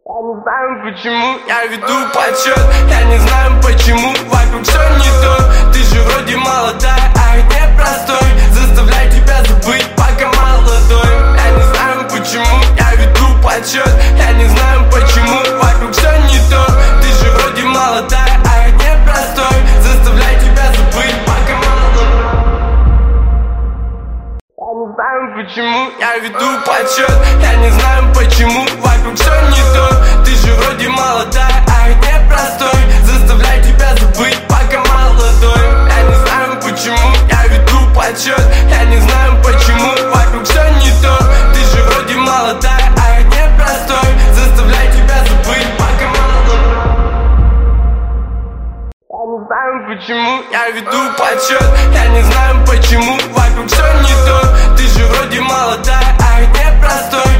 Я не знаю почему, я веду подсчет. Я не знаю почему, вокруг все не то. Ты же вроде молодая, а я непростой. Заставляй тебя забыть, пока молодой. Я не знаю почему, я веду подсчет. Я не знаю почему, вокруг все не то. Ты же вроде молодая, а я непростой. Заставляй тебя забыть, пока молодой. Я не знаю почему, я веду подсчет. Я не знаю почему, вокруг все не то. Ты же вроде молодая, а я непростой. Заставляй тебя забыть, пока молодой. Я не знаю почему, я веду подсчет. Я не знаю почему, вокруг все не то. Ты же вроде молодая, а я непростой. Заставляй тебя забыть, пока молодой. Я не знаю почему, я веду подсчет. Я не знаю почему, вокруг все не то. Ты же вроде молодая, а я непростой.